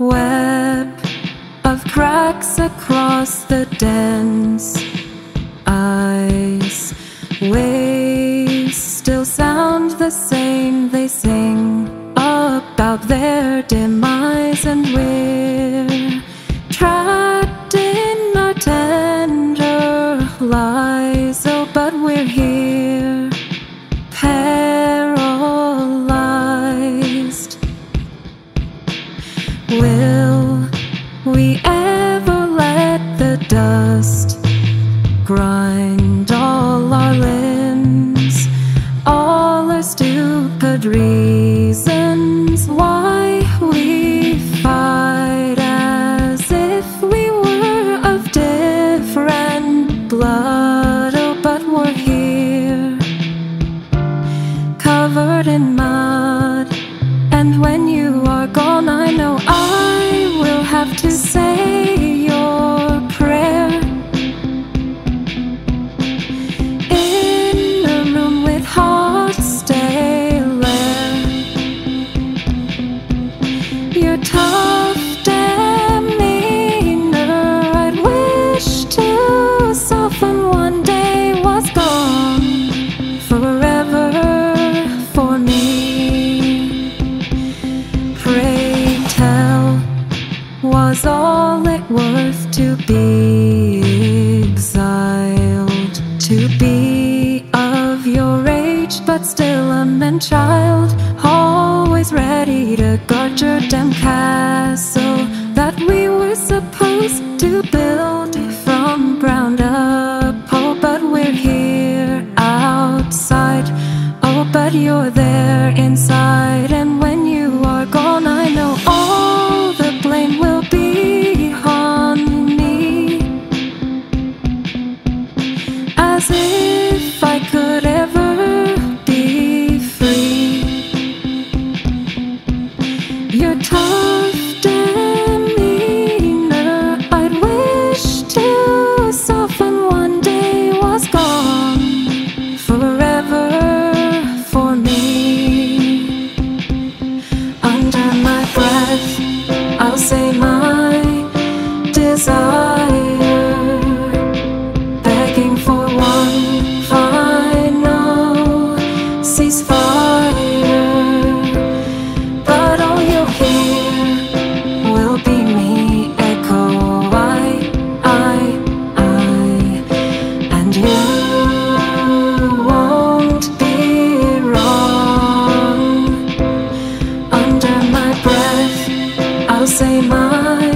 Web of cracks across the dense ice. Waves still sound the same. They sing about their demise, and we're trapped in our tender lies. Oh, but we're here, paralyzed. Will we ever let the dust grind all our limbs, all our stupid reasons why we fight as if we were of different blood? Oh, but we're here, covered in mud. And when you are gone, I know I will have to say your prayer in a room with hot, stale air. Your tough demeanor, I'd wish to soften one day, was gone forever for me. Pray tell, was all it worth to be exiled, to be of your age but still a man-child, always ready to guard your damn castle that we were supposed to build from ground up? Oh, but we're here outside. Oh, but you're there inside. And when you are gone, I know all the blame will be on me, as if I could ever be free. Your tough demeanor, I'd wish to soften one day, was gone forever for me. Under my breath, I'll say my desire, begging for one final ceasefire. But all you'll hear will be me echo I, and you won't be wrong. Under my breath, I'll say my